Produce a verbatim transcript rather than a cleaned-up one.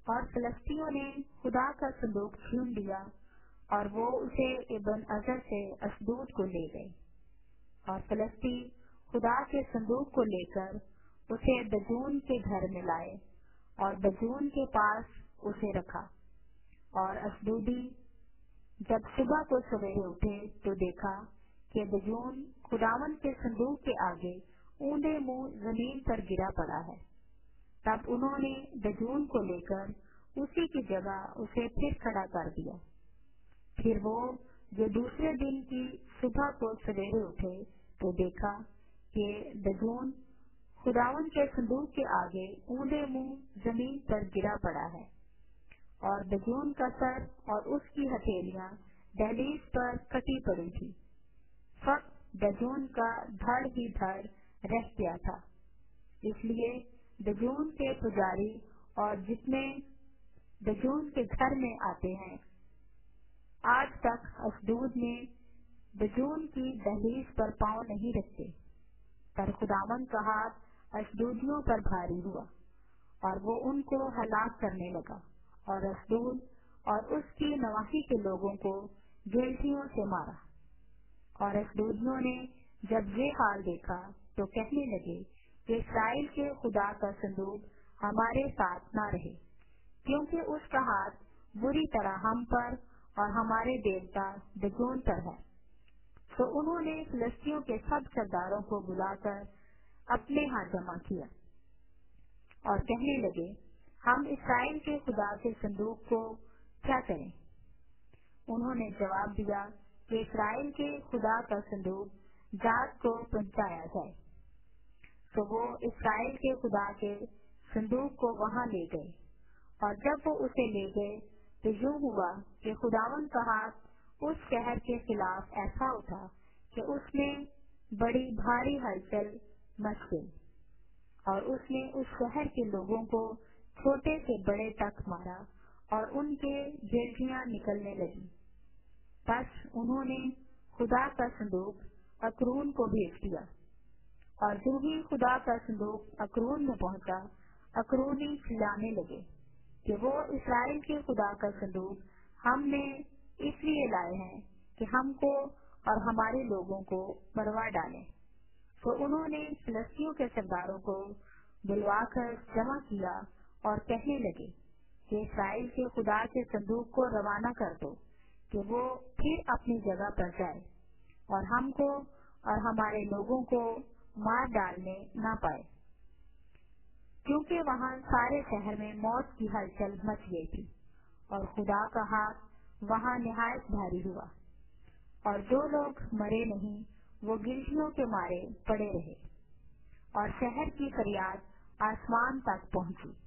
اور فلسطینیوں نے خدا کا صندوق چھین لیا اور وہ اسے ابن ازر سے اسدود کو لے گئے، اور فلسطین خدا کے صندوق کو لے کر اسے دجون کے گھر میں لائے اور دجون کے پاس اسے رکھا۔ اور اسدودی جب صبح کو سویرے اٹھے تو دیکھا کہ دجون خداوند کے صندوق کے آگے اونڈے منہ زمین پر گرا پڑا ہے۔ تب انہوں نے دجون کو لے کر اسی کی جگہ اسے پھر کھڑا کر دیا۔ پھر وہ جو دوسرے دن کی صبح کو سویرے اٹھے تو دیکھا کہ دجون خداوند کے صندوق کے آگے اونڈے منہ زمین پر گرا پڑا ہے، اور دجون کا سر اور اس کی ہتھیلیاں دہلیز پر کٹی پڑی تھی۔ فقط دجون کا دھڑ ہی دھڑ رہ گیا تھا۔ اس لیے دجون کے پجاری اور جتنے دجون کے گھر میں آتے ہیں آج تک اسدود میں دجون کی دہلیز پر پاؤں نہیں رکھتے۔ پر خداوند کا ہاتھ اسدودیوں پر بھاری ہوا اور وہ ان کو ہلاک کرنے لگا، اور اسدود اور اس کی نواحی کے لوگوں کو گلٹیوں سے مارا۔ اور اسدودیوں نے جب یہ حال دیکھا تو کہنے لگے کہ اسرائیل کے خدا کا صندوق ہمارے ساتھ نہ رہے، کیونکہ اس کا ہاتھ بری طرح ہم پر اور ہمارے دیوتا دجون پر ہے۔ تو انہوں نے فلسطینیوں کے سب سرداروں کو بلا کر اپنے ہاں جمع کیا اور کہنے لگے، ہم اسرائیل کے خدا کے صندوق کو کیا کریں؟ انہوں نے جواب دیا کہ اسرائیل کے خدا کا صندوق جات کو پہنچایا جائے۔ تو وہ اسرائیل کے خدا کے صندوق کو وہاں لے گئے، اور جب وہ اسے لے گئے تو یوں ہوا کہ خداوند کا ہاتھ اس شہر کے خلاف ایسا اٹھا کہ اس میں بڑی بھاری ہلچل مچ گئی، اور اس نے اس شہر کے لوگوں کو چھوٹے سے بڑے تک مارا اور ان کے گلٹیاں نکلنے لگی۔ بس انہوں نے خدا کا صندوق اکرون کو بھیج دیا، اور جو ہی خدا کا صندوق اکرون میں پہنچا، اکرونی چلانے لگے کہ وہ اسرائیل کے خدا کا صندوق ہم نے اس لیے لائے ہیں کہ ہم کو اور ہمارے لوگوں کو مروا ڈالیں۔ تو انہوں نے فلسطینیوں کے سرداروں کو بلوا کر جمع کیا اور کہنے لگے کہ اسرائیل کے خدا کے صندوق کو روانہ کر دو کہ وہ پھر اپنی جگہ پر جائے اور ہم کو اور ہمارے لوگوں کو مار ڈالنے نہ پائے، کیونکہ وہاں سارے شہر میں موت کی ہلچل مچ گئی تھی، اور خدا کا ہاتھ وہاں نہایت بھاری ہوا، اور جو لوگ مرے نہیں وہ گلٹیوں کے مارے پڑے رہے، اور شہر کی فریاد آسمان تک پہنچی۔